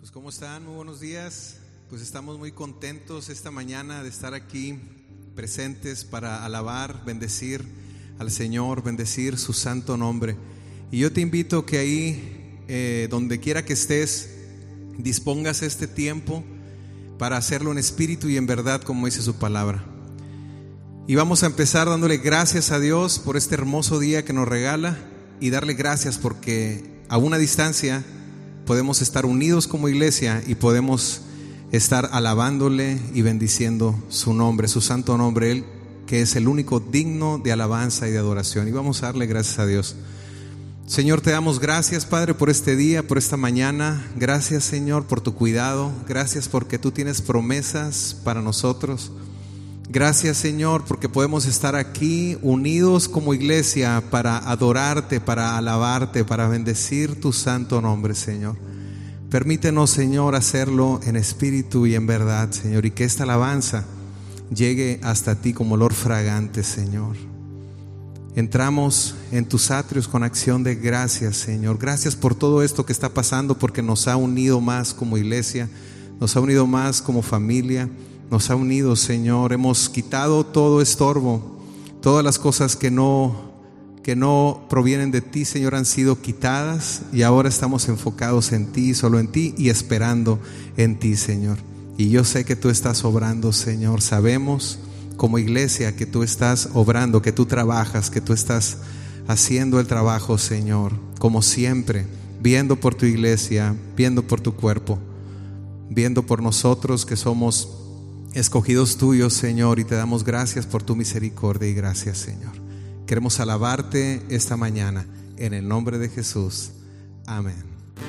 Pues ¿cómo están? Muy buenos días. Pues estamos muy contentos esta mañana de estar aquí presentes para alabar, bendecir al Señor, bendecir su santo nombre. Y yo te invito que ahí, donde quiera que estés, dispongas este tiempo para hacerlo en espíritu y en verdad, como dice su palabra. Y vamos a empezar dándole gracias a Dios por este hermoso día que nos regala y darle gracias porque a una distancia podemos estar unidos como iglesia y podemos estar alabándole y bendiciendo su nombre, su santo nombre, Él que es el único digno de alabanza y de adoración. Y vamos a darle gracias a Dios. Señor, te damos gracias, Padre, por este día, por esta mañana. Gracias, Señor, por tu cuidado. Gracias porque tú tienes promesas para nosotros. Gracias, Señor, porque podemos estar aquí unidos como iglesia para adorarte, para alabarte, para bendecir tu santo nombre, Señor. Permítenos, Señor, hacerlo en espíritu y en verdad, Señor, y que esta alabanza llegue hasta ti como olor fragante, Señor. Entramos en tus atrios con acción de gracias, Señor. Gracias por todo esto que está pasando, porque nos ha unido más como iglesia, nos ha unido más como familia. Nos ha unido, Señor. Hemos quitado todo estorbo. Todas las cosas que no provienen de ti, Señor, han sido quitadas. Y ahora estamos enfocados en ti, solo en ti y esperando en ti, Señor. Y yo sé que tú estás obrando, Señor. Sabemos como iglesia que tú estás obrando, que tú trabajas, que tú estás haciendo el trabajo, Señor. Como siempre, viendo por tu iglesia, viendo por tu cuerpo, viendo por nosotros que somos escogidos tuyos, Señor, y te damos gracias por tu misericordia y gracias, Señor. Queremos alabarte esta mañana en el nombre de Jesús. Amén.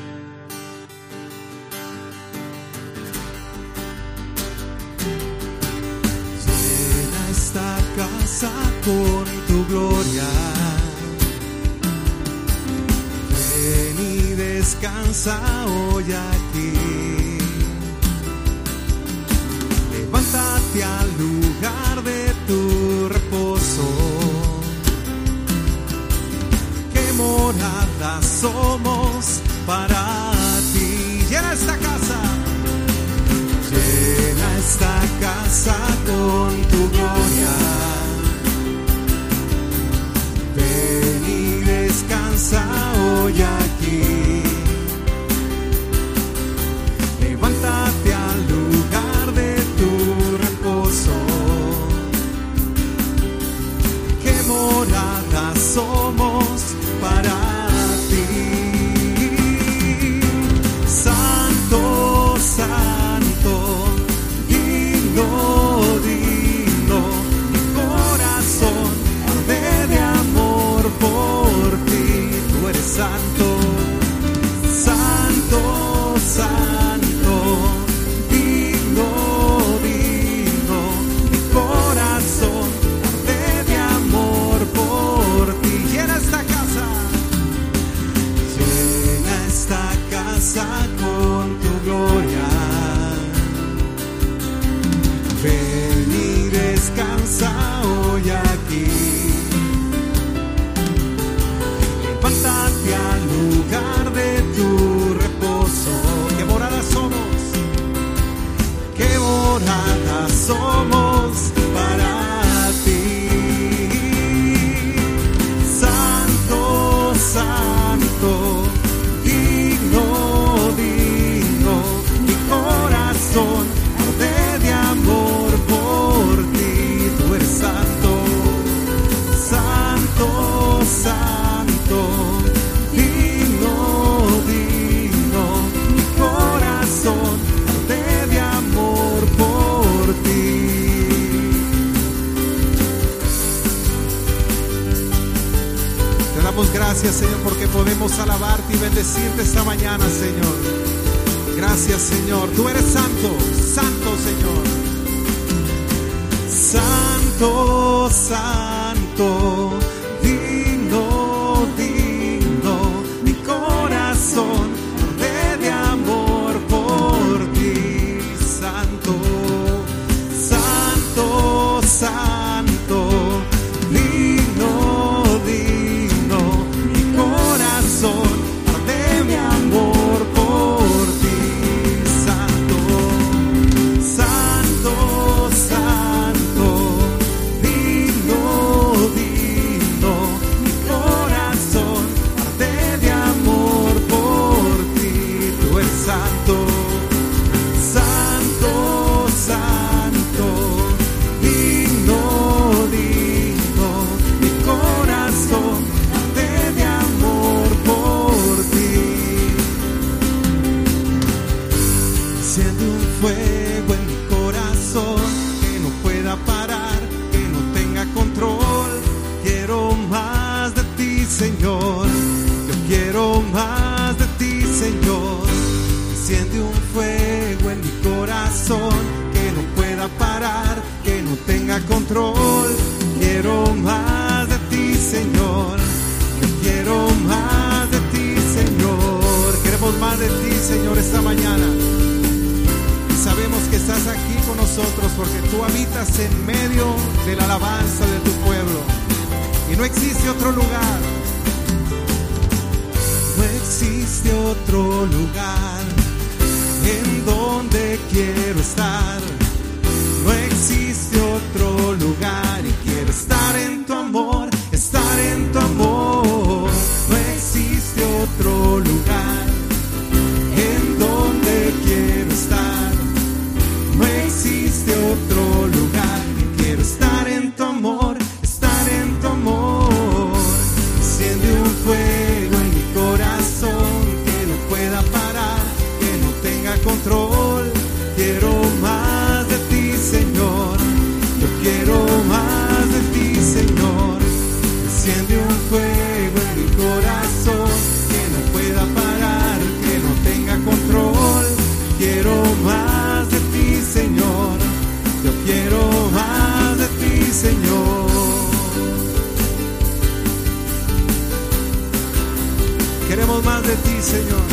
Llena esta casa con tu gloria. Ven y descansa hoy aquí. Levántate al lugar de tu reposo. Qué morada somos para ti. Llena esta casa. Llena esta casa con tu gloria. Ven y descansa hoy aquí. Levántate al lugar de tu reposo. Qué morada somos para ti. Santo, santo, digno, digno, mi corazón arde de amor por ti. Tú eres santo, santo, santo, digno, digno, mi corazón arde de amor por ti. Llena esta casa con tu gloria. Ven y descansa hoy aquí. Levántate al lugar de tu reposo. Qué morada somos, qué morada somos para ti. Santo, santo, digno, digno, mi corazón arde de amor por ti. Tú eres santo, santo, santo, digno, digno, mi corazón arde de amor por ti. Te damos gracias, Señor, porque podemos alabarte y bendecirte esta mañana, Señor. Gracias, Señor. Tú eres santo, santo, Señor. Santo, santo, digno, digno, mi corazón arde de amor por ti. Santo, santo, santo, digno, digno, mi corazón arde de amor por ti. Enciende un fuego en mi corazón que no pueda parar, que no tenga control. Quiero más de ti, Señor. Yo quiero más de ti, Señor. Queremos más de ti, Señor, esta mañana. Y sabemos que estás aquí con nosotros porque tú habitas en medio de la alabanza de tu pueblo. Y no existe otro lugar. No existe otro lugar en donde quiero estar. No existe otro lugar y quiero estar en tu amor, estar en tu amor. No existe otro lugar en donde quiero estar. No existe otro lugar y quiero estar en tu amor, estar en tu amor. Enciende un fuego en mi corazón que no pueda parar, que no tenga control. Quiero más de ti, Señor. Yo quiero más de ti, Señor. Enciende un fuego en mi corazón que no pueda parar, que no tenga control. Quiero más de ti, Señor. Yo quiero más de ti, Señor. Queremos más de ti, Señor.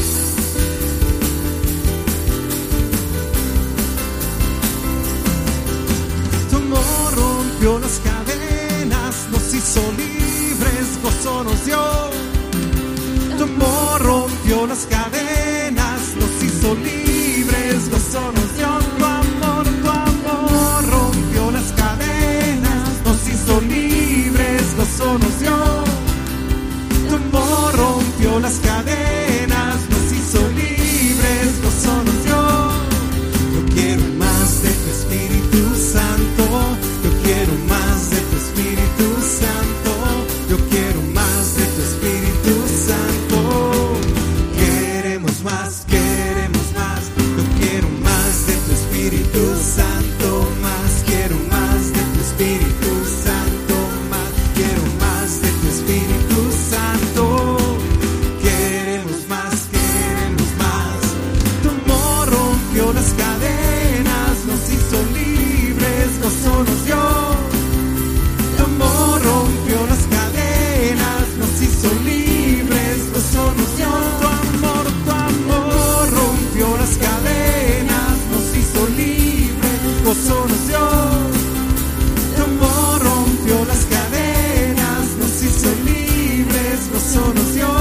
Tu amor rompió las cadenas, nos hizo libres, gozo nos dio. Tu amor rompió las cadenas, nos hizo libres, gozo nos dio. Tu amor rompió las cadenas, nos hizo libres, gozo nos dio. Tu amor rompió las cadenas, nos hizo libres, gozo nos dio. Yo quiero más de tu Espíritu Santo, yo quiero más de tu Espíritu Santo, yo quiero más de tu Espíritu Santo. Queremos más, yo quiero más de tu Espíritu Santo, más, quiero más de tu Espíritu Santo, más, quiero más de tu Espíritu Santo. Queremos más, tu amor rompió las cadenas, nos hizo libres, gozo nos dio. Tu amor rompió las cadenas, nos hizo libres, gozo nos dio. Tu amor rompió las cadenas, nos hizo libres, gozo nos dio. Tu amor rompió las cadenas, nos hizo libres, gozo nos dio.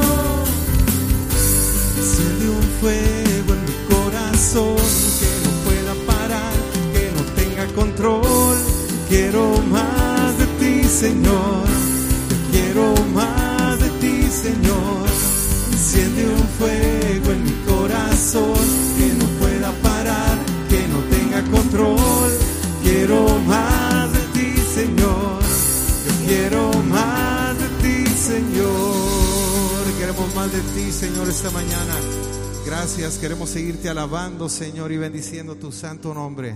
Enciende un fuego en mi corazón que no pueda parar, que no tenga control. Quiero más de ti, Señor. Yo quiero más de ti, Señor. Enciende un fuego en mi corazón que no pueda parar, que no tenga control. Quiero más de ti, Señor. Yo quiero más de ti, Señor. Queremos más de ti, Señor, esta mañana. Gracias, queremos seguirte alabando, Señor, y bendiciendo tu santo nombre.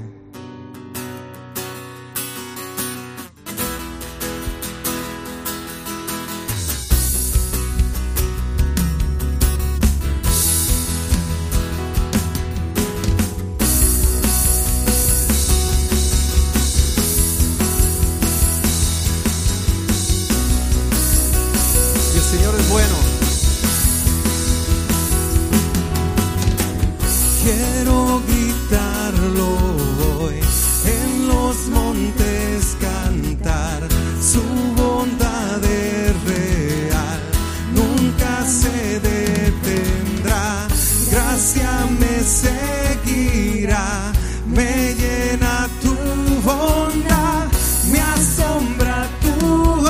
Y el Señor es bueno. Quiero gritarlo hoy, en los montes cantar, su bondad es real, nunca se detendrá, gracia me seguirá, me llena tu bondad, me asombra tu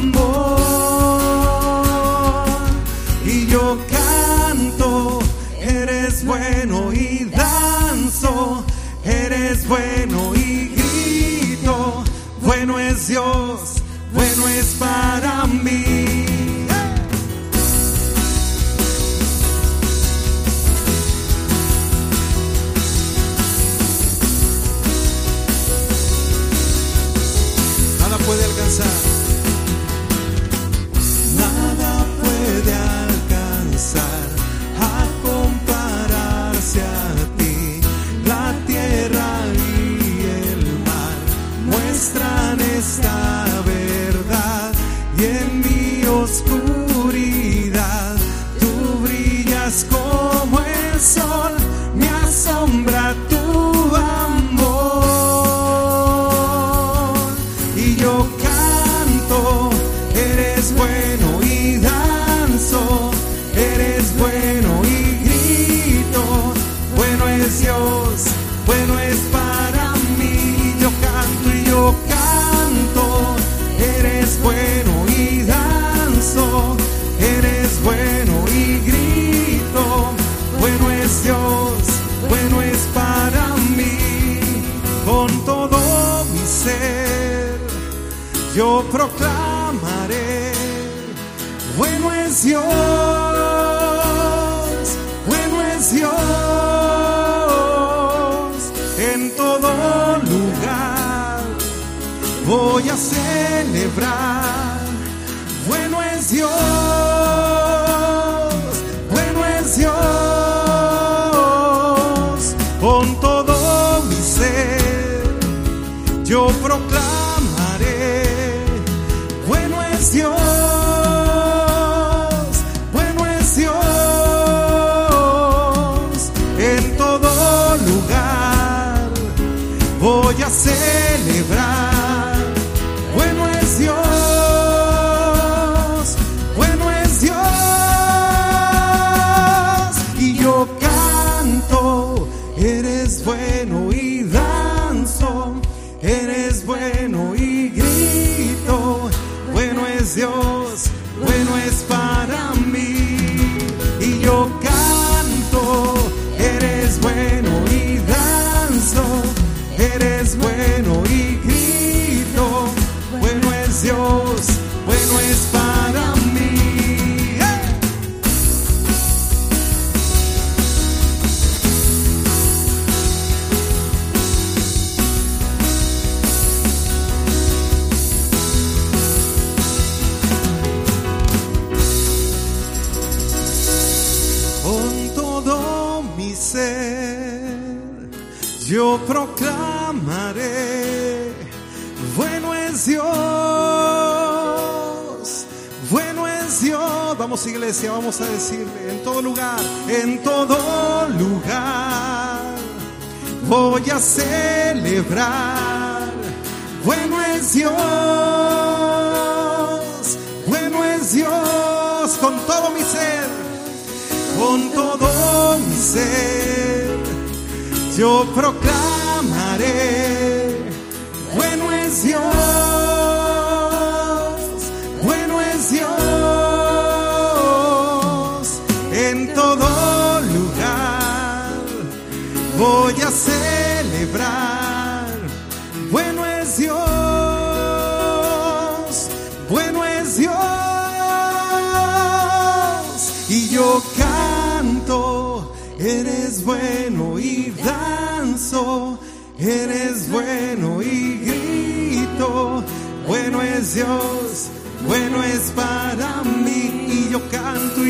amor, y yo canto, eres bueno, y danzo, eres bueno, y grito, bueno es Dios, bueno es para mí. Nada puede alcanzar, nada puede alcanzar a comparar brillas como el sol, me asombra tu amor. Y yo canto, eres bueno, y danzo, eres bueno, y grito, bueno es Dios, bueno es para mí. Yo canto y yo canto, eres bueno y danzo, eres bueno y grito, bueno es Dios, bueno es para mí. Con todo mi ser yo proclamaré, bueno es Dios, bueno es Dios. En todo lugar voy a celebrar, bueno es Dios, bueno es Dios. Con todo mi ser yo proclamaré, bueno es Dios, bueno es Dios. En todo lugar voy a celebrar, bueno es Dios, bueno es Dios. Y yo canto, eres bueno, y danzo, eres bueno, y grito, bueno es Dios, bueno es para mí. Y yo canto, eres bueno, y danzo, eres bueno, y grito, bueno es Dios, bueno es para mí. Con todo mi ser yo proclamaré, bueno es Dios, bueno es Dios. Vamos, iglesia, vamos a decirle, en todo lugar voy a celebrar, bueno es Dios, bueno es Dios. Con todo mi ser, con todo mi ser yo proclamaré, bueno es Dios, bueno es Dios. En todo lugar voy a celebrar, bueno es Dios, bueno es Dios. Y yo canto, eres bueno, y danzo, eres bueno, y grito, bueno es Dios, bueno es para mí. Y yo canto,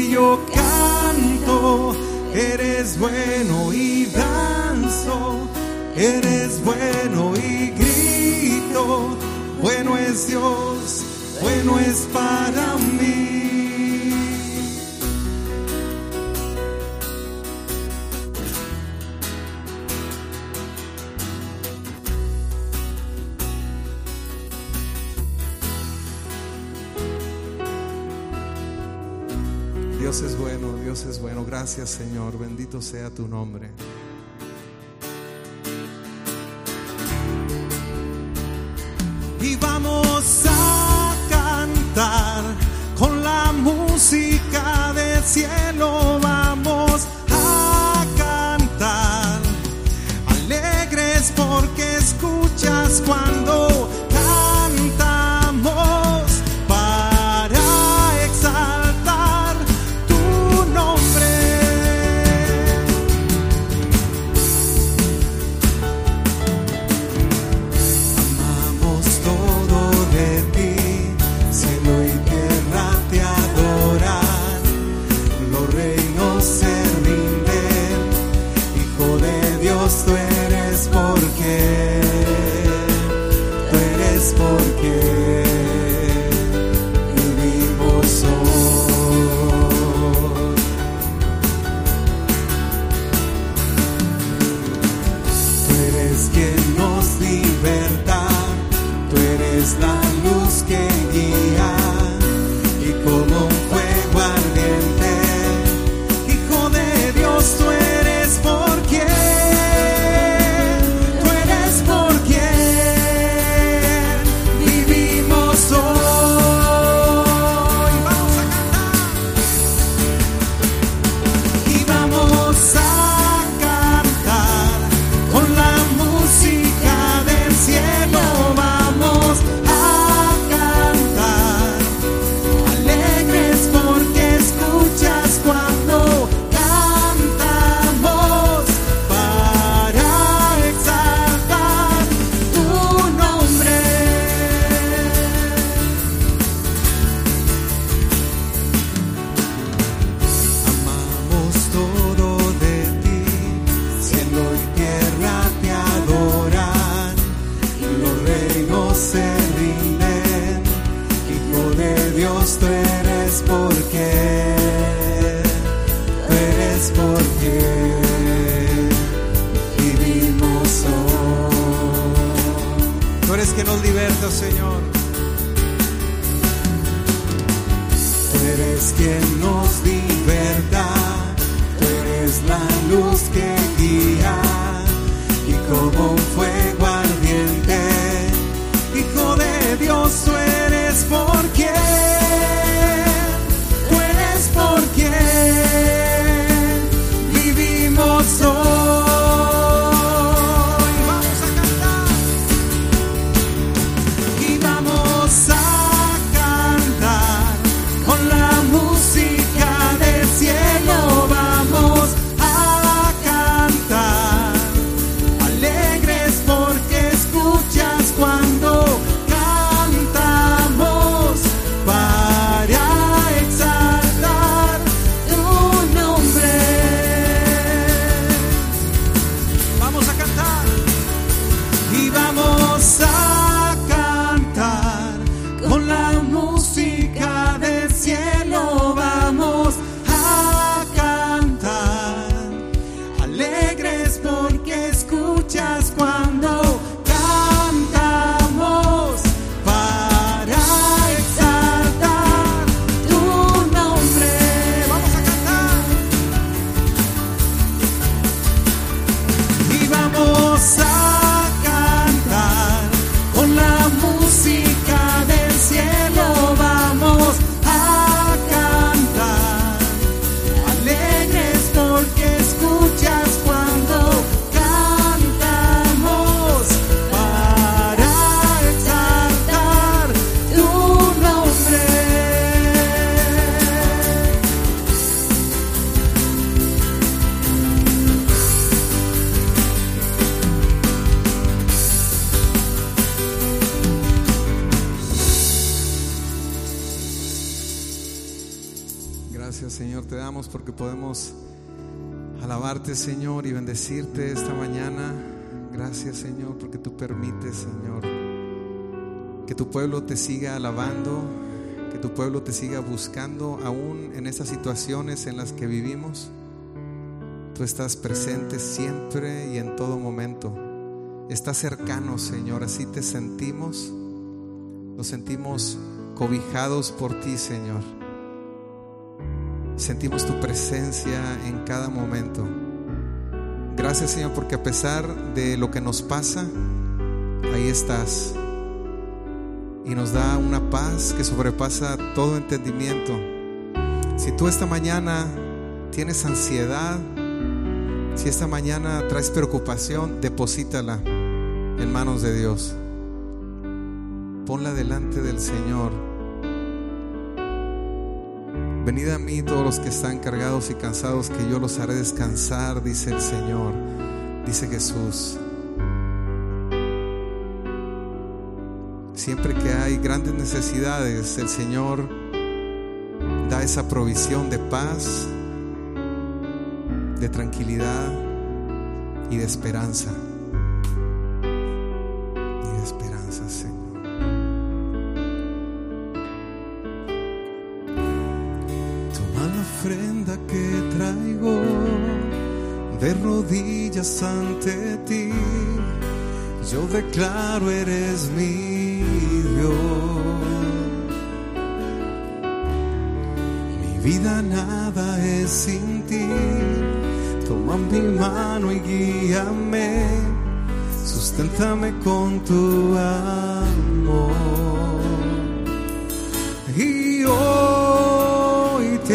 eres bueno, y danzo, eres bueno, y grito, bueno es Dios, bueno es para mí. Dios es bueno, Dios es bueno. Gracias, Señor, bendito sea tu nombre. Y vamos a cantar con la música del cielo, vamos a cantar alegres porque escuchas cuando cantamos para exaltar tu nombre. Amamos todo de ti, cielo y tierra te adoran, lo Señor. Tú eres quien nos liberta, tú eres la luz que guía, y como un fuego ardiente, Hijo de Dios, tú eres por quien, tú eres por quien vivimos hoy. Porque podemos alabarte, Señor, y bendecirte esta mañana. Gracias, Señor, porque tú permites, Señor, que tu pueblo te siga alabando, que tu pueblo te siga buscando aún en estas situaciones en las que vivimos. Tú estás presente siempre y en todo momento. Estás cercano, Señor, así te sentimos. Nos sentimos cobijados por ti, Señor. Sentimos tu presencia en cada momento. Gracias, Señor, porque a pesar de lo que nos pasa, ahí estás. Y nos da una paz que sobrepasa todo entendimiento. Si tú esta mañana tienes ansiedad, si esta mañana traes preocupación, deposítala en manos de Dios. Ponla delante del Señor. Venid a mí todos los que están cargados y cansados, que yo los haré descansar, dice el Señor, dice Jesús. Siempre que hay grandes necesidades, el Señor da esa provisión de paz, de tranquilidad y de esperanza. Y de esperanza, Señor. Ofrenda que traigo de rodillas ante ti, yo declaro eres mi Dios. Mi vida nada es sin ti, toma mi mano y guíame, susténtame con tu amor. Y hoy te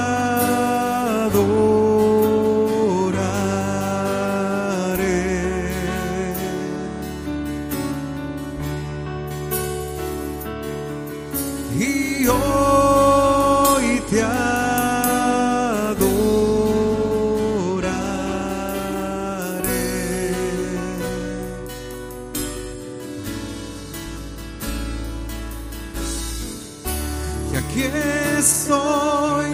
estoy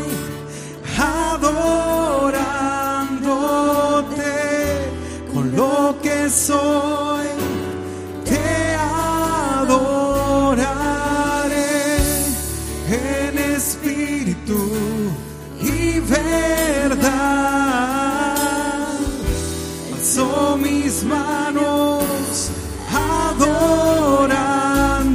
adorándote con lo que soy, te adoraré en espíritu y verdad. Alzo mis manos adorando.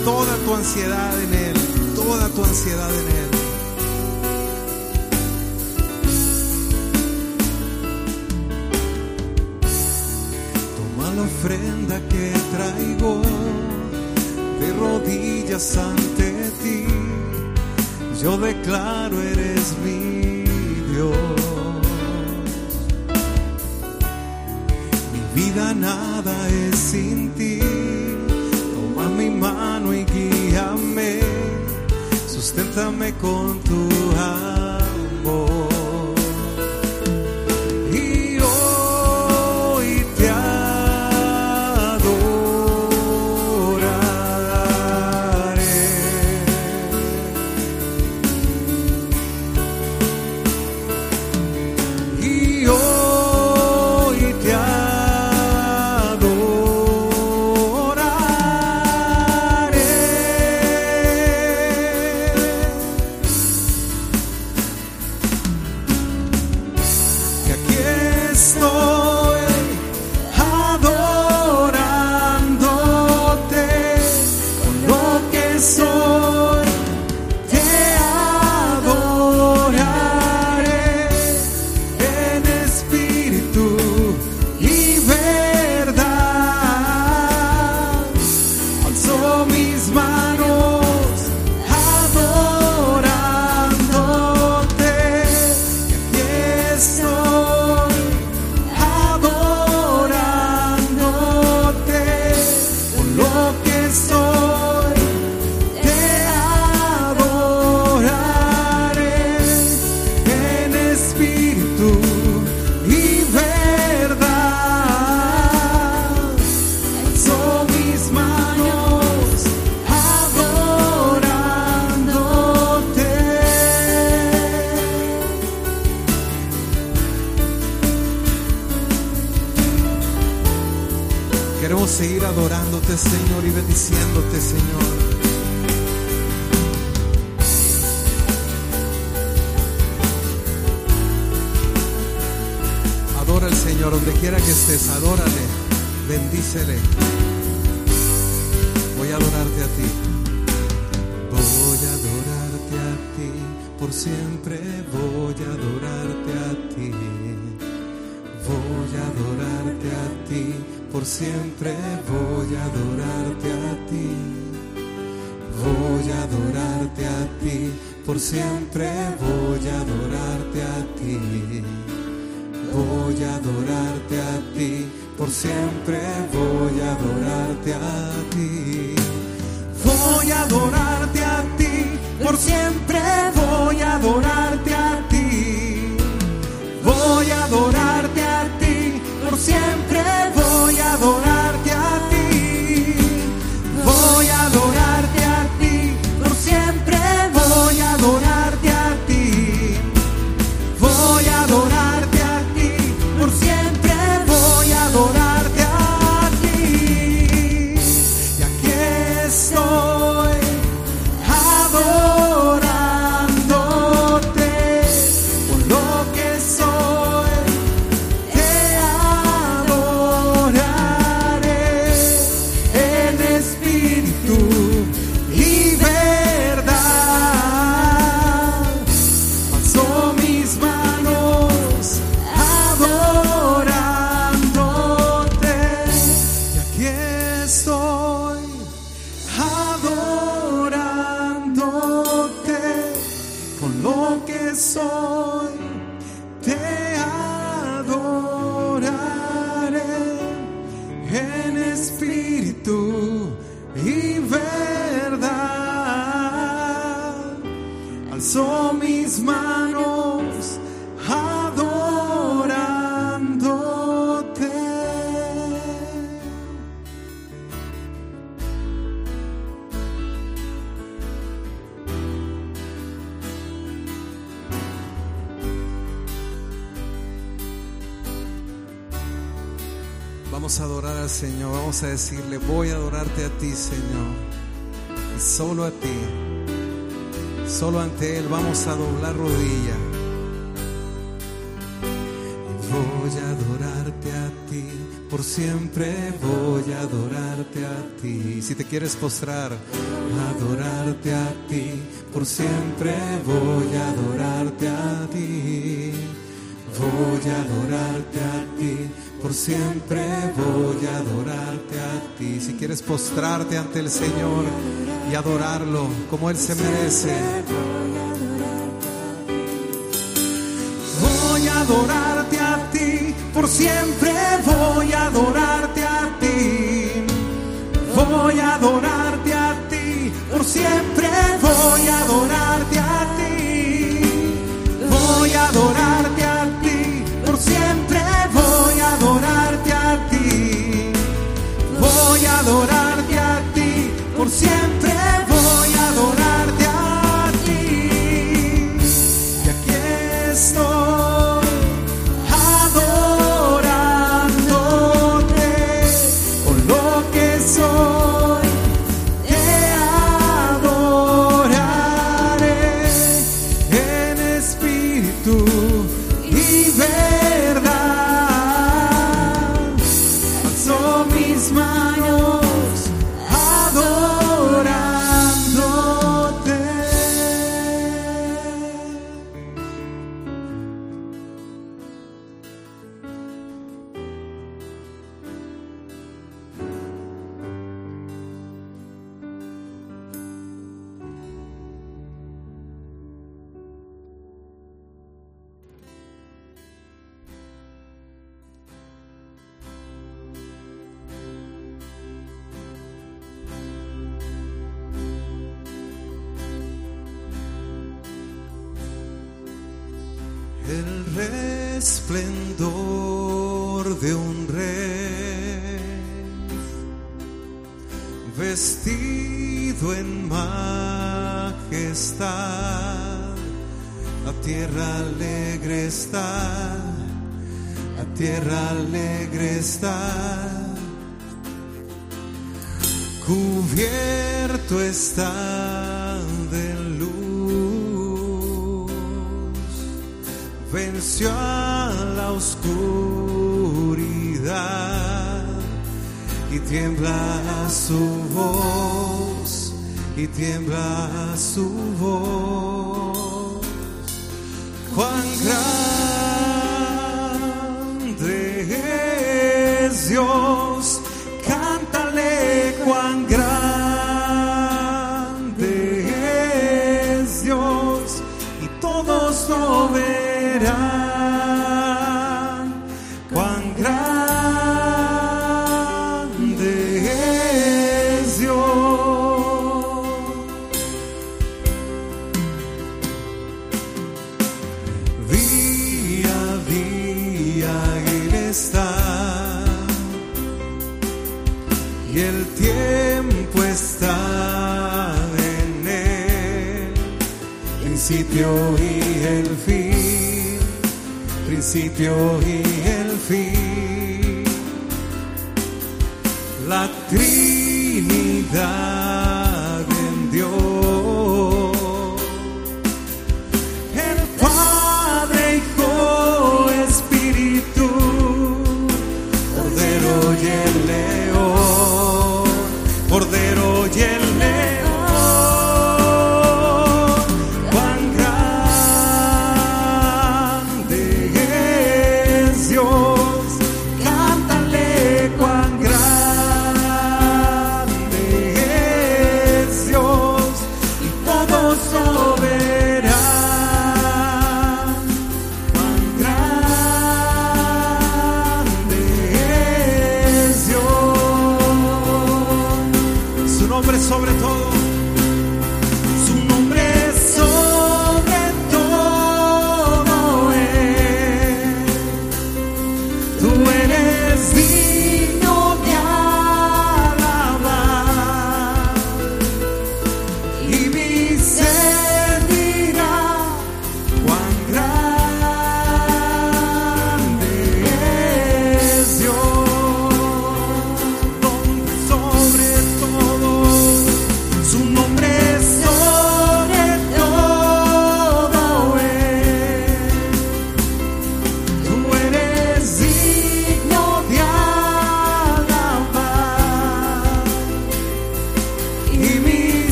toda tu ansiedad en Él, toda tu ansiedad en Él. Toma la ofrenda que traigo de rodillas ante ti. Yo declaro eres mi Dios. Mi vida nada es sin ti. Toma mi mano y guíame. Susténtame con tu amor. Y hoy te seguir adorándote, Señor, y bendiciéndote, Señor. Adora al Señor donde quiera que estés, adórale, bendícele. Voy a adorarte a ti. Voy a adorarte a ti, por siempre voy a adorarte a ti. Voy a adorarte a ti, por siempre voy a adorarte a ti. Voy a adorarte a ti, por siempre voy a adorarte a ti. Voy a adorarte a ti, por siempre voy a adorarte a ti. Voy a adorarte a ti, por siempre voy a adorarte a ti. Voy a adorarte a ti, por siempre voy a adorarte a ti. Voy a adorarte a ti, por siempre voy a adorarte a ti. Voy a adorarte a ti, por siempre voy a adorarte a ti. Y aquí estoy adorándote por lo que soy. Te adoraré en espíritu y verdad. Alzo mis manos adorándote. Y aquí estoy adorándote con lo que soy. Te adoraré en espíritu y verdad. Alzo mis manos adorándote. Vamos a adorar al Señor, vamos a decirle: voy a adorarte a ti, Señor, y solo a ti, solo ante Él vamos a doblar rodilla. Y voy voy a adorarte a ti, por siempre voy a adorarte a ti. Si te quieres postrar, adorarte a ti, por siempre voy a adorarte a ti. Voy a adorarte a ti, por siempre voy a adorarte a ti. si quieres postrarte ante el Señor y adorarlo como Él se merece, voy a adorarte a ti, por siempre voy a adorarte a ti. Voy a adorarte a ti, por siempre voy a adorarte a ti. Voy a adorarte a ti, por siempre voy a adorarte a ti. Voy a adorarte a ti, por siempre voy a adorarte a ti. Y aquí estoy adorándote con lo que soy. Te adoraré en espíritu y verdad. Alzo mis manos adorándote. El resplendor de un rey, vestido en majestad, la tierra alegre está, la tierra alegre está, cubierto está de luz. Venció a la oscuridad y tiembla su voz, y tiembla su voz. Cuán grande es Dios, cántale cuán grande es Dios, y todos lo verán. Cuán grande es Dios. Día a día Él está, y el tiempo está en Él, principio y el fin, principio y el fin. La Trinidad en Dios, el Padre, Hijo, Espíritu, Cordero y el León, Cordero y el León. Cuán grande es Dios, cántale cuán grande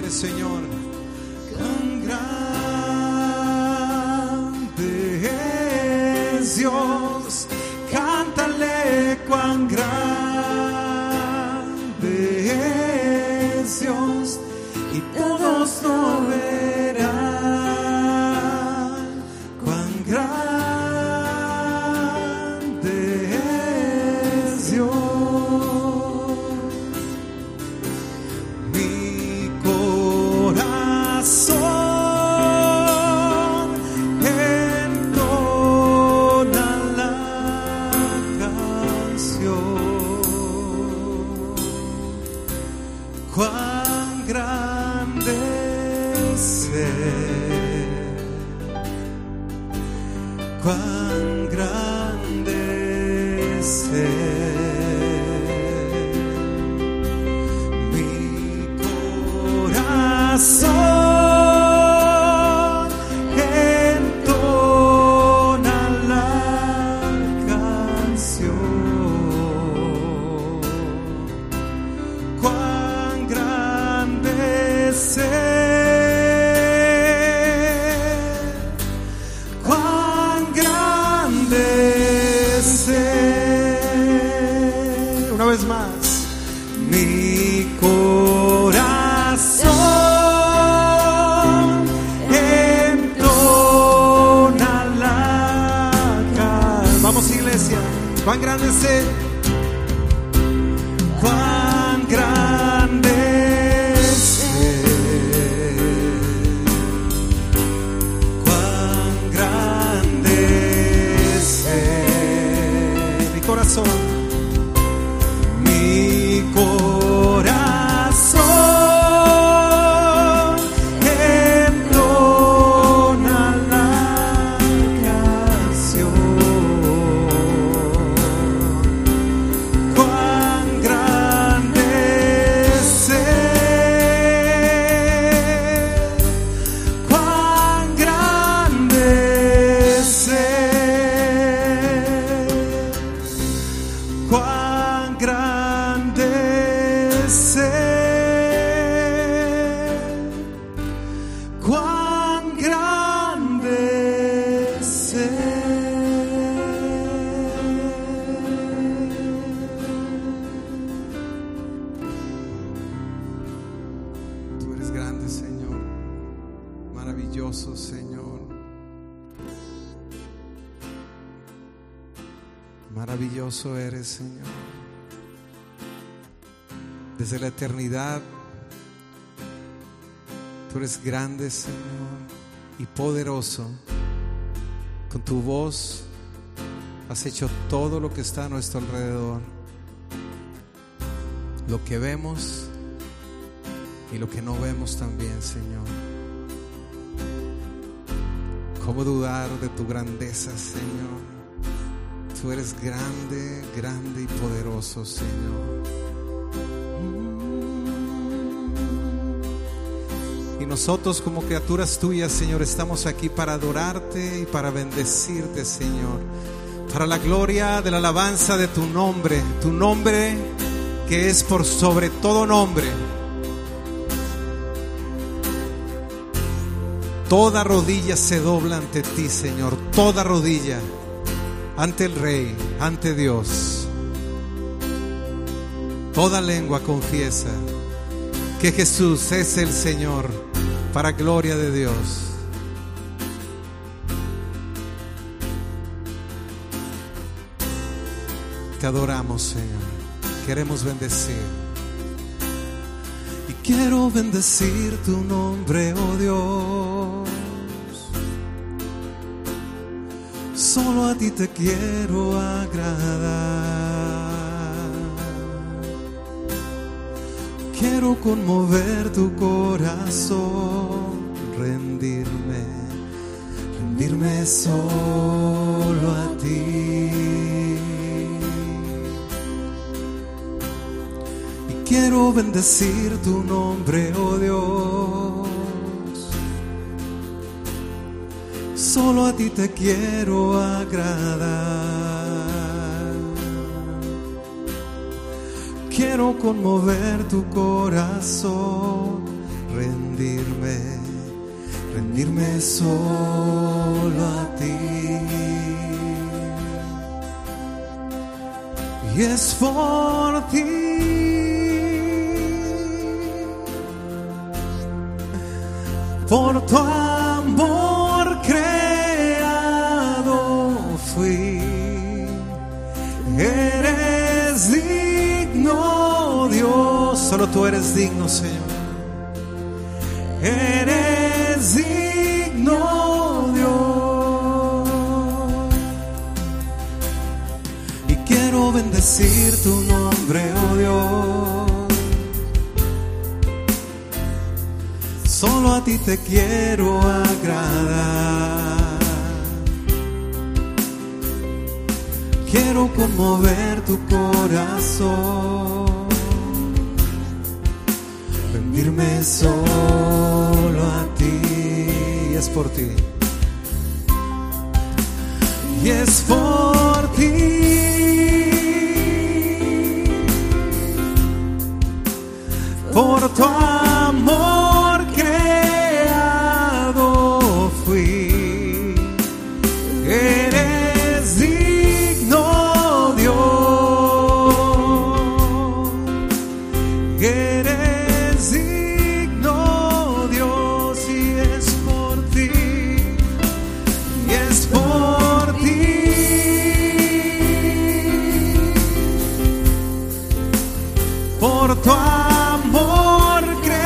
Dile, Señor. Cuán grande es Dios, cántale cuán grande es Dios, y todos lo verán. Cuán grande es Dios. Mi corazón entona la canción. Cuán grande es Él, cuán grande es Él. Mi corazón entona la canción. Cuán grande es Él, cuán grande es Él. Una vez más. Mi corazón entona la canción. Vamos, iglesia. Cuán grande es Él. Cuán grande es Él. Cuán grande es Él. Mi corazón. Mi corazón entona la canción. Cuán grande es Él, cuán grande es Él, cuán grande es Él, cuán grande es Tú eres grande, Señor. Maravilloso, Señor. Maravilloso eres, Señor. Desde la eternidad, tú eres grande, Señor, y poderoso. Con tu voz has hecho todo lo que está a nuestro alrededor. Lo que vemos y lo que no vemos también, Señor. ¿Cómo dudar de tu grandeza, Señor? Tú eres grande, grande y poderoso, Señor. Y nosotros como criaturas tuyas, Señor, estamos aquí para adorarte y para bendecirte, Señor, para la gloria de la alabanza de tu nombre que es por sobre todo nombre. Toda rodilla se dobla ante ti, Señor, toda rodilla ante el Rey, ante Dios. Toda lengua confiesa que Jesús es el Señor, para gloria de Dios. Te adoramos, Señor. Queremos bendecir. Y quiero bendecir tu nombre, oh Dios. Solo a ti te quiero agradar. Quiero conmover tu corazón, rendirme solo a ti. Y quiero bendecir tu nombre, oh Dios. Solo a ti te quiero agradar. Quiero conmover tu corazón, rendirme solo a ti. Y es por ti, por tu amor creado fui. Eres digno, Dios, solo tú eres digno, Señor. Eres digno, Dios. Y quiero bendecir tu nombre, oh Dios. Solo a ti te quiero agradar. Quiero conmover tu corazón. Rendirme solo a ti. Y es por ti. Y es por ti. Por tu amor creado fui. Eres digno, Dios. Eres digno, Dios. Y es por ti. Y es por ti. Por tu amor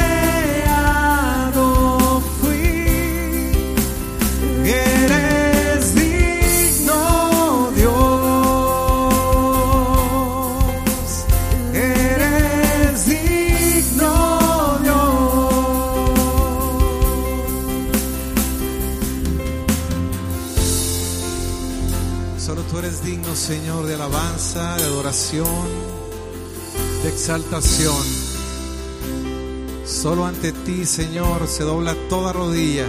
creado fui. Eres digno, Dios. Eres digno, Dios. Solo tú eres digno, Señor, de alabanza, de adoración, de exaltación. Solo ante ti, Señor, se dobla toda rodilla.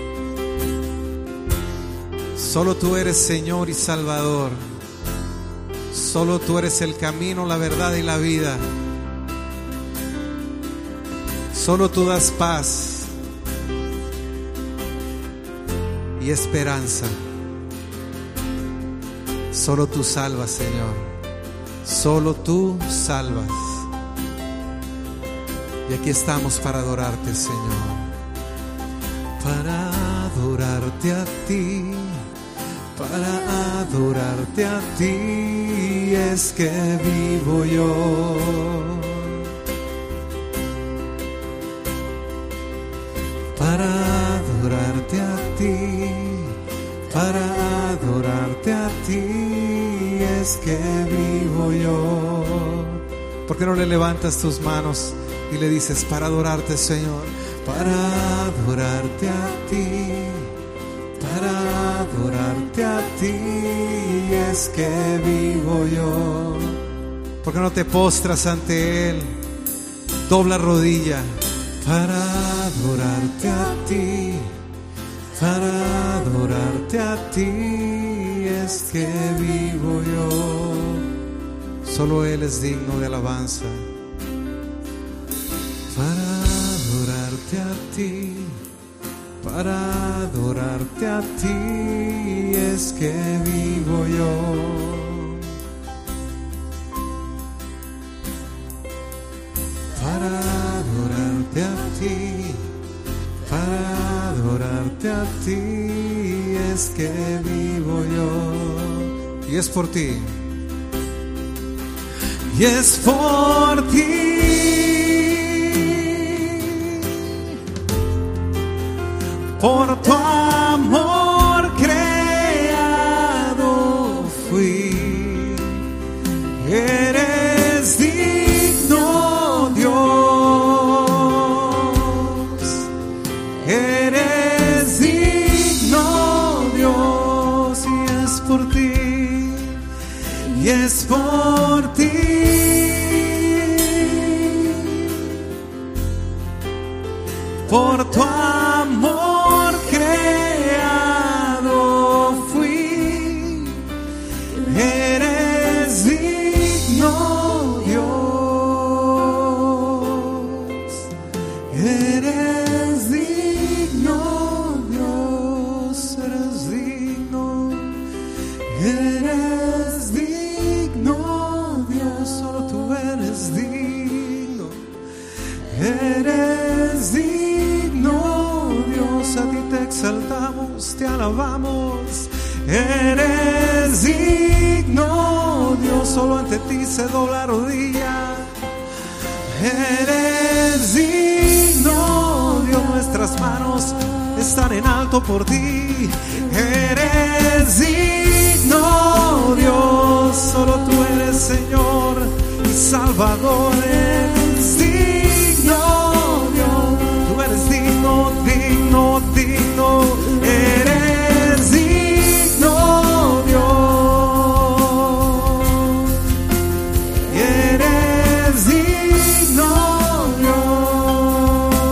Solo tú eres Señor y Salvador. Solo tú eres el camino, la verdad y la vida. Solo tú das paz y esperanza. Solo tú salvas, Señor. Solo tú salvas. Y aquí estamos para adorarte, Señor. Para adorarte a ti. Para adorarte a ti es que vivo yo. Para adorarte a ti. Para adorarte a ti es que vivo yo. ¿Por qué no le levantas tus manos y le dices, para adorarte, Señor? Para adorarte a ti, para adorarte a ti es que vivo yo. ¿Por qué no te postras ante Él? Dobla rodilla. Para adorarte a ti, para adorarte a ti es que vivo yo. Solo Él es digno de alabanza. Para adorarte a ti, para adorarte a ti es que vivo yo. Para adorarte a ti, para adorarte a ti es que vivo yo. Y es por ti. Y es por ti. Por tu amor creado fui. Eres digno, Dios. Eres digno, Dios. Y es por ti. Y es por ti. Por tu amor creado fui. Eres digno, Dios. Eres Eres digno, Dios, solo tú eres digno. Eres digno, Dios, a ti te exaltamos, te alabamos. Eres digno, Dios, solo ante ti se dobla rodilla. Eres digno, Dios, nuestras manos están en alto por ti. Eres digno, Dios, solo tú eres Señor y Salvador. Eres digno, Dios, tú eres digno, digno, digno. Eres digno, Dios. Eres digno, Dios.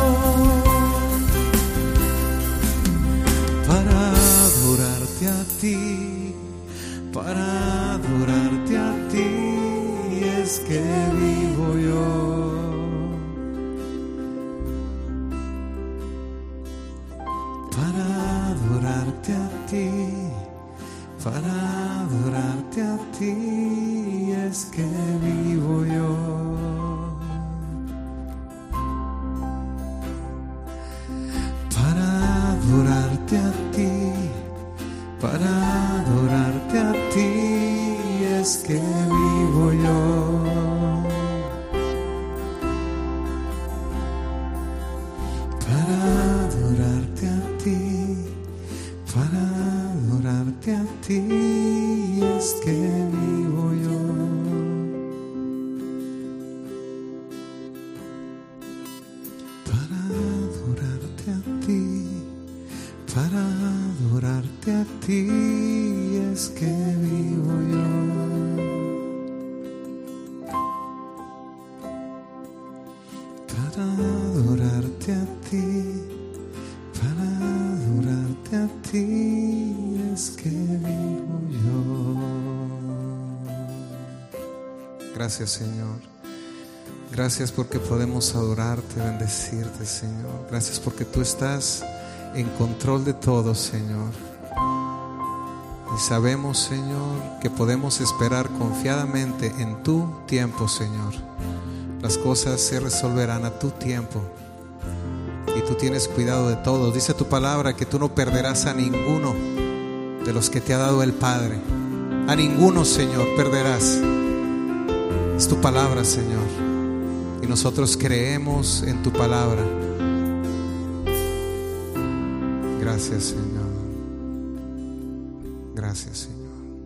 Para adorarte a ti, para adorarte a ti es que vivo yo. Para adorarte a ti, para adorarte a ti es que vivo yo. Para adorarte a ti, para adorarte a ti es que vivo yo. Para adorarte a ti, para adorarte a ti es que vivo yo. Para adorarte a ti, para adorarte a ti es que vivo yo. Para adorarte a ti, para adorarte a ti es que vivo yo. Gracias, Señor. Gracias porque podemos adorarte, bendecirte, Señor. Gracias porque tú estás en control de todo, Señor. Y sabemos, Señor, que podemos esperar confiadamente en tu tiempo, Señor. Las cosas se resolverán a tu tiempo. Y tú tienes cuidado de todos. Dice tu palabra que tú no perderás a ninguno de los que te ha dado el Padre. A ninguno, Señor, perderás. Es tu palabra, Señor. Y nosotros creemos en tu palabra. Gracias, Señor. Gracias, Señor.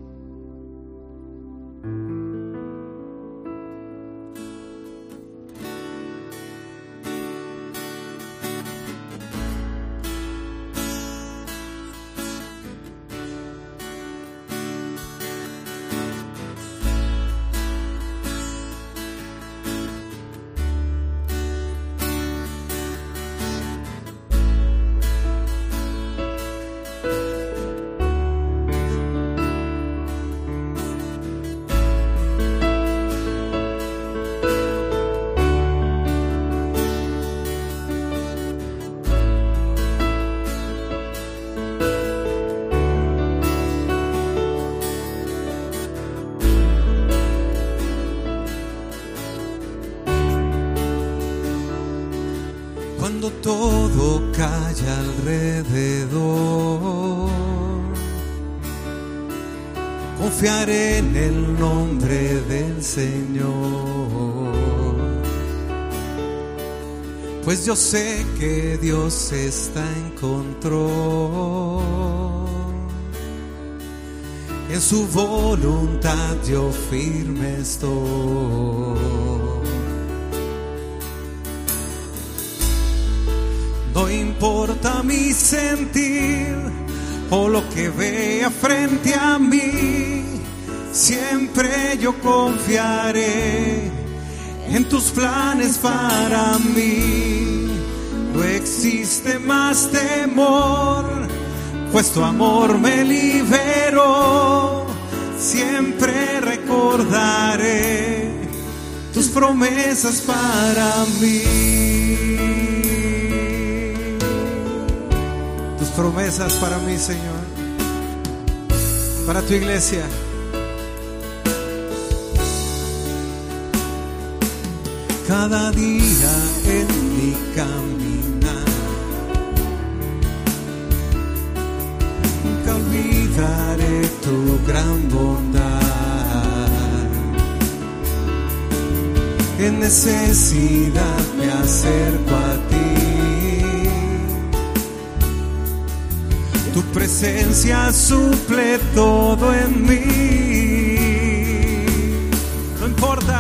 Cuando todo calla alrededor, confiaré en el nombre del Señor, pues yo sé que Dios está en control. En su voluntad yo firme estoy. No importa mi sentir o lo que vea frente a mí, siempre yo confiaré en tus planes para mí. No existe más temor, pues tu amor me liberó. Siempre recordaré tus promesas para mí. Tus promesas para mí, Señor. para tu iglesia. Cada día en mi caminar, nunca olvidaré tu gran bondad. En necesidad me acerco a ti, tu presencia suple todo en mí. No importa.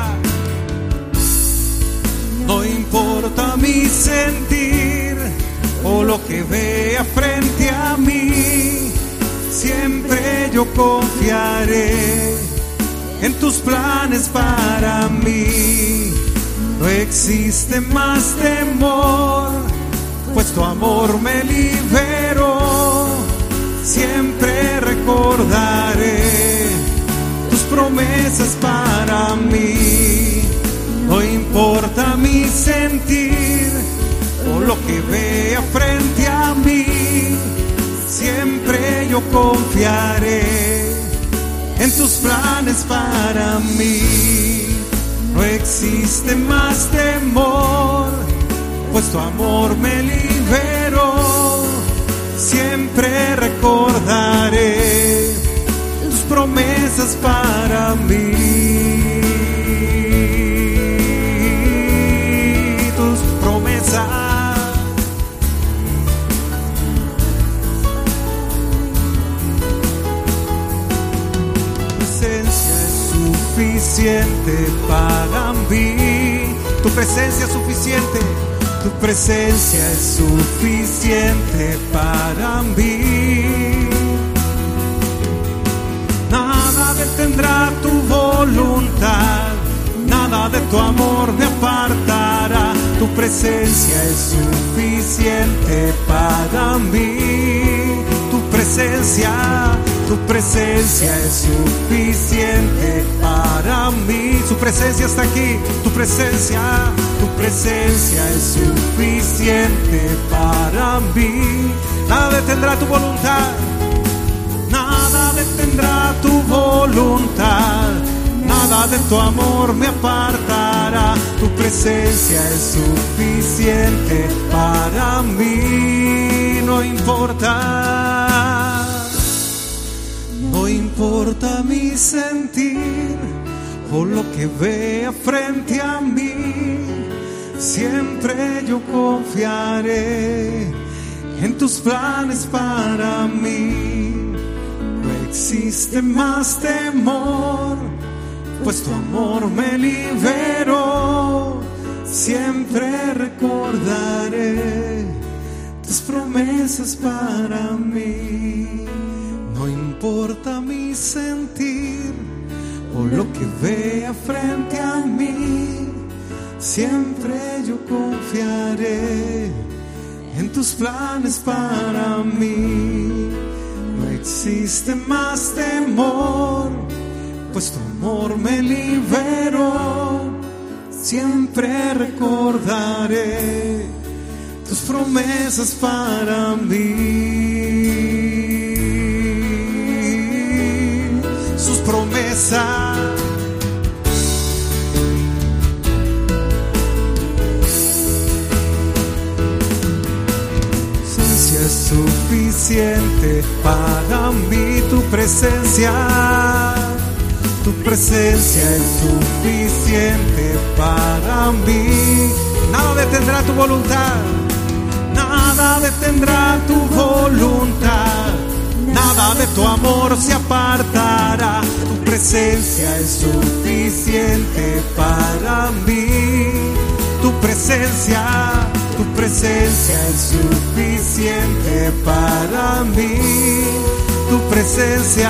No importa mi sentir o lo que vea frente a mí, siempre yo confiaré en tus planes para mí. No existe más temor, pues tu amor me liberó. Siempre recordaré tus promesas para mí. No importa mi sentir o lo que vea frente a mí, siempre yo confiaré en tus planes para mí. No existe más temor, pues tu amor me liberó. Siempre recordaré tus promesas para mí. Suficiente para mí, tu presencia es suficiente, tu presencia es suficiente para mí. Nada detendrá tu voluntad, nada de tu amor me apartará. Tu presencia es suficiente para mí, tu presencia es suficiente para mí. Su presencia está aquí, tu presencia es suficiente para mí. Nada detendrá tu voluntad, nada detendrá tu voluntad, nada de tu amor me apartará. Tu presencia es suficiente para mí. No importa mi sentir o lo que vea frente a mí, siempre yo confiaré en tus planes para mí. No existe más temor, pues tu amor me liberó. Siempre recordaré tus promesas para mí. No importa mi sentir o lo que vea frente a mí, siempre yo confiaré en tus planes para mí. No existe más temor, pues tu amor me liberó. Siempre recordaré tus promesas para mí. Sus promesas. Es suficiente para mí, tu presencia es suficiente para mí. Nada detendrá tu voluntad, nada detendrá tu voluntad, nada de tu amor se apartará. Tu presencia es suficiente para mí, tu presencia es suficiente para mí. Tu presencia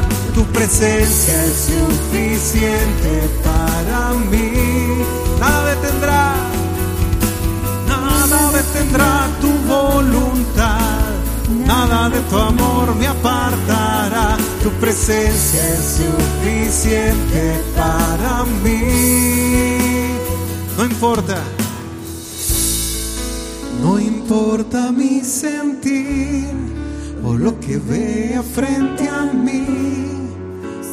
es suficiente para mí. Nada detendrá tu voluntad, nada de tu amor me apartará. Tu presencia es suficiente para mí. No importa mi sentir o lo que vea frente a mí,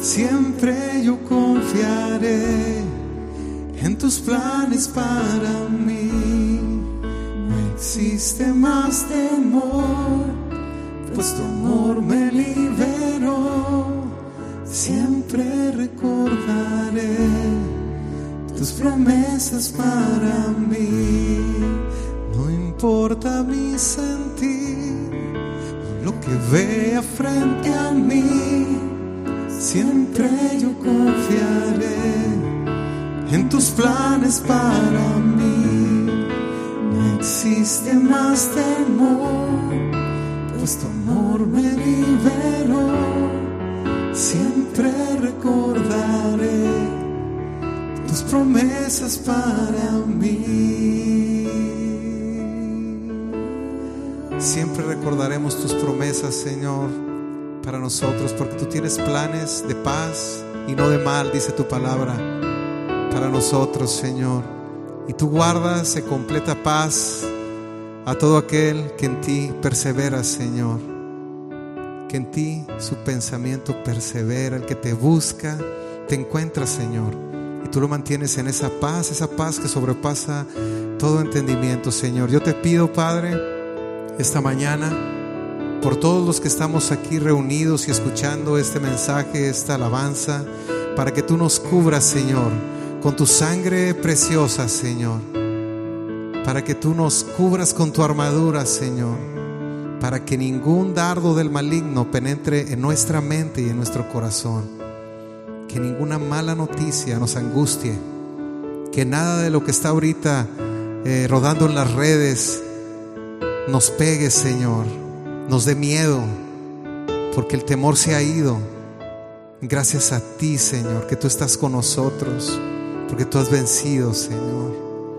Siempre yo confiaré en tus planes para mí. No existe más temor, pues tu amor me liberó. Siempre recordaré tus promesas para mí. No importa mi sentir, lo que vea frente a mí, siempre yo confiaré en tus planes para mí. No existe más temor, pues tu amor me liberó. Siempre recordaré tus promesas para mí. Siempre recordaremos tus promesas, Señor, para nosotros, porque tú tienes planes de paz y no de mal, dice tu palabra, para nosotros, Señor. Y tú guardas en completa paz a todo aquel que en ti persevera, Señor. Que en ti su pensamiento persevera, el que te busca, te encuentra, Señor. Y tú lo mantienes en esa paz que sobrepasa todo entendimiento, Señor. Yo te pido, Padre, esta mañana, por todos los que estamos aquí reunidos y escuchando este mensaje, esta alabanza, para que tú nos cubras, Señor, con tu sangre preciosa, Señor. Para que tú nos cubras con tu armadura, Señor. Para que ningún dardo del maligno penetre en nuestra mente y en nuestro corazón. Que ninguna mala noticia nos angustie. Que nada de lo que está ahorita rodando en las redes nos pegue, Señor, nos dé miedo, porque el temor se ha ido. Gracias a ti, Señor, que tú estás con nosotros, porque tú has vencido, Señor.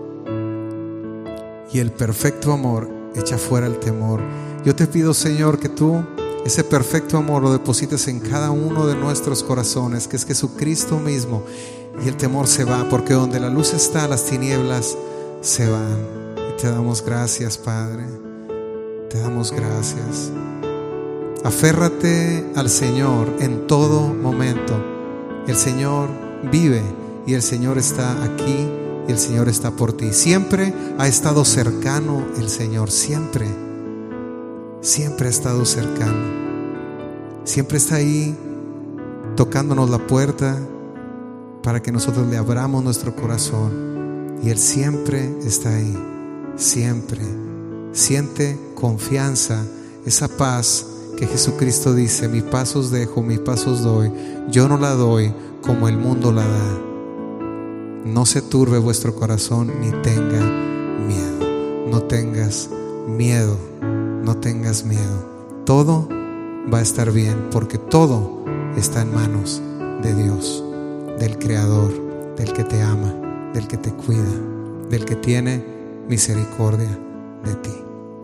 Y el perfecto amor echa fuera el temor. Yo te pido, Señor, que tú ese perfecto amor lo deposites en cada uno de nuestros corazones, que es Jesucristo mismo, y el temor se va, porque donde la luz está, las tinieblas se van. Y te damos gracias, Padre. Te damos gracias. Aférrate al Señor en todo momento. El Señor vive y el Señor está aquí y el Señor está por ti. Siempre ha estado cercano el Señor, siempre ha estado cercano. Siempre está ahí tocándonos la puerta para que nosotros le abramos nuestro corazón. Y Él siempre está ahí, siempre. Siente confianza, esa paz que Jesucristo dice: mi paz os dejo, mi paz os doy. Yo no la doy como el mundo la da. No se turbe vuestro corazón ni tenga miedo. No tengas miedo, no tengas miedo. Todo va a estar bien, porque todo está en manos de Dios, del Creador, del que te ama, del que te cuida, del que tiene misericordia de ti.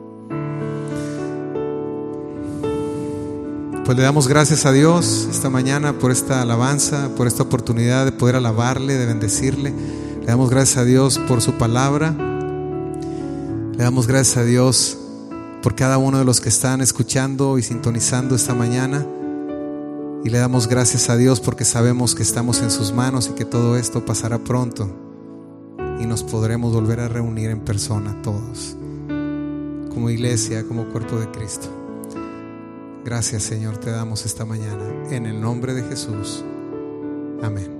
Pues le damos gracias a Dios esta mañana por esta alabanza, por esta oportunidad de poder alabarle, de bendecirle. Le damos gracias a Dios por su palabra. Le damos gracias a Dios por cada uno de los que están escuchando y sintonizando esta mañana. Y le damos gracias a Dios porque sabemos que estamos en sus manos y que todo esto pasará pronto y nos podremos volver a reunir en persona todos, como iglesia, como cuerpo de Cristo. Gracias, Señor, te damos esta mañana en el nombre de Jesús. Amén.